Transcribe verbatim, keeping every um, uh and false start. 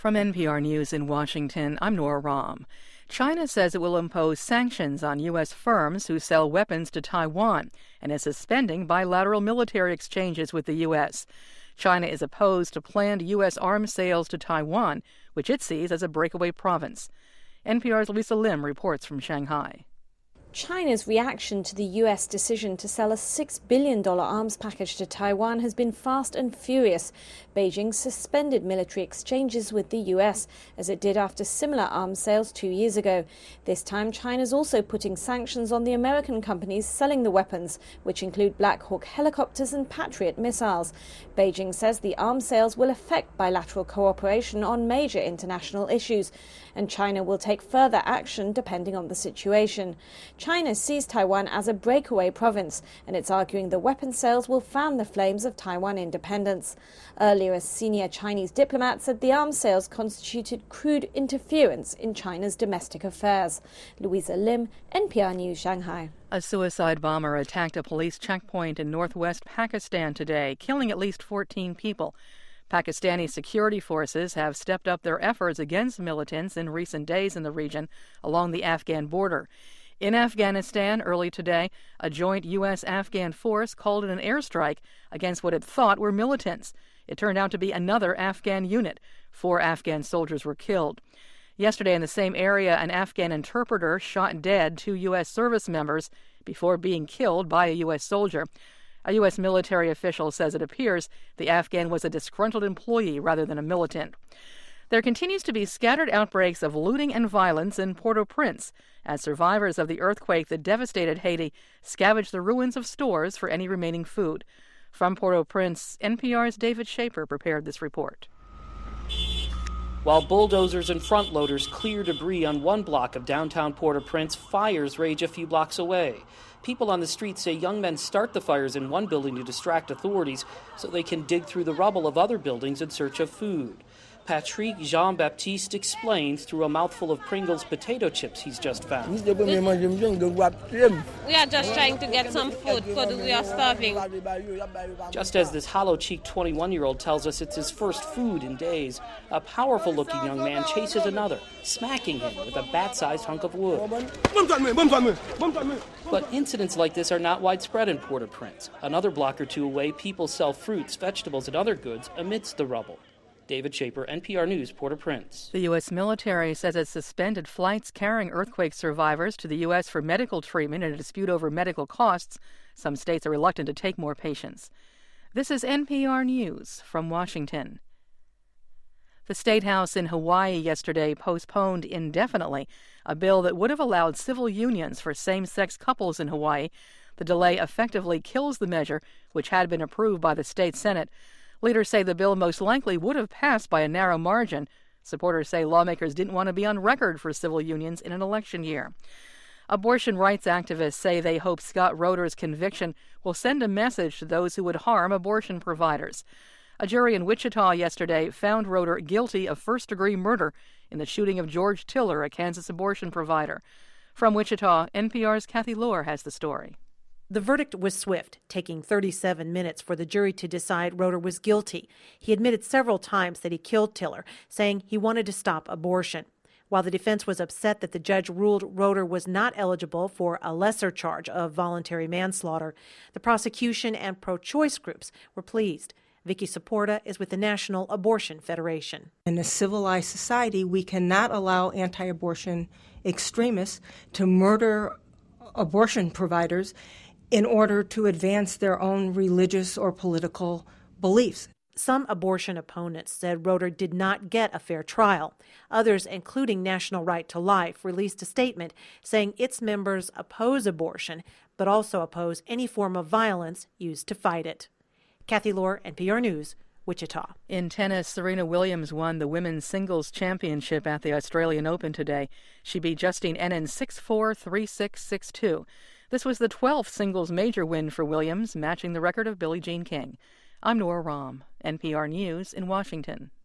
From N P R News in Washington, I'm Nora Rahm. China says it will impose sanctions on U S firms who sell weapons to Taiwan and is suspending bilateral military exchanges with the U S. China is opposed to planned U S arms sales to Taiwan, which it sees as a breakaway province. N P R's Lisa Lim reports from Shanghai. China's reaction to the U S decision to sell a six billion dollars arms package to Taiwan has been fast and furious. Beijing suspended military exchanges with the U S, as it did after similar arms sales two years ago. This time, China's also putting sanctions on the American companies selling the weapons, which include Black Hawk helicopters and Patriot missiles. Beijing says the arms sales will affect bilateral cooperation on major international issues, and China will take further action depending on the situation. China sees Taiwan as a breakaway province, and it's arguing the weapon sales will fan the flames of Taiwan independence. Earlier, a senior Chinese diplomat said the arms sales constituted crude interference in China's domestic affairs. Louisa Lim, N P R News, Shanghai. A suicide bomber attacked a police checkpoint in northwest Pakistan today, killing at least fourteen people. Pakistani security forces have stepped up their efforts against militants in recent days in the region along the Afghan border. In Afghanistan, early today, a joint U S Afghan force called in an airstrike against what it thought were militants. It turned out to be another Afghan unit. Four Afghan soldiers were killed. Yesterday in the same area, an Afghan interpreter shot dead two U S service members before being killed by a U S soldier. A U S military official says it appears the Afghan was a disgruntled employee rather than a militant. There continues to be scattered outbreaks of looting and violence in Port-au-Prince as survivors of the earthquake that devastated Haiti scavenge the ruins of stores for any remaining food. From Port-au-Prince, N P R's David Schaper prepared this report. While bulldozers and front loaders clear debris on one block of downtown Port-au-Prince, fires rage a few blocks away. People on the street say young men start the fires in one building to distract authorities so they can dig through the rubble of other buildings in search of food. Patrick Jean-Baptiste explains through a mouthful of Pringles potato chips he's just found. We are just trying to get some food because we are starving. Just as this hollow-cheeked twenty-one-year-old tells us it's his first food in days, a powerful-looking young man chases another, smacking him with a bat-sized hunk of wood. But incidents like this are not widespread in Port-au-Prince. Another block or two away, people sell fruits, vegetables, and other goods amidst the rubble. David Schaper, N P R News, Port-au-Prince. The U S military says it suspended flights carrying earthquake survivors to the U S for medical treatment in a dispute over medical costs. Some states are reluctant to take more patients. This is N P R News from Washington. The State House in Hawaii yesterday postponed indefinitely a bill that would have allowed civil unions for same-sex couples in Hawaii. The delay effectively kills the measure, which had been approved by the state Senate. Leaders say the bill most likely would have passed by a narrow margin. Supporters say lawmakers didn't want to be on record for civil unions in an election year. Abortion rights activists say they hope Scott Roeder's conviction will send a message to those who would harm abortion providers. A jury in Wichita yesterday found Roeder guilty of first-degree murder in the shooting of George Tiller, a Kansas abortion provider. From Wichita, N P R's Kathy Lohr has the story. The verdict was swift, taking thirty-seven minutes for the jury to decide Roeder was guilty. He admitted several times that he killed Tiller, saying he wanted to stop abortion. While the defense was upset that the judge ruled Roeder was not eligible for a lesser charge of voluntary manslaughter, the prosecution and pro-choice groups were pleased. Vicky Saporta is with the National Abortion Federation. In a civilized society, we cannot allow anti-abortion extremists to murder abortion providers in order to advance their own religious or political beliefs. Some abortion opponents said Roeder did not get a fair trial. Others, including National Right to Life, released a statement saying its members oppose abortion, but also oppose any form of violence used to fight it. Kathy Lohr, N P R News, Wichita. In tennis, Serena Williams won the women's singles championship at the Australian Open today. She beat Justine Henin six four, three six, six two. This was the twelfth singles major win for Williams, matching the record of Billie Jean King. I'm Nora Rahm, N P R News in Washington.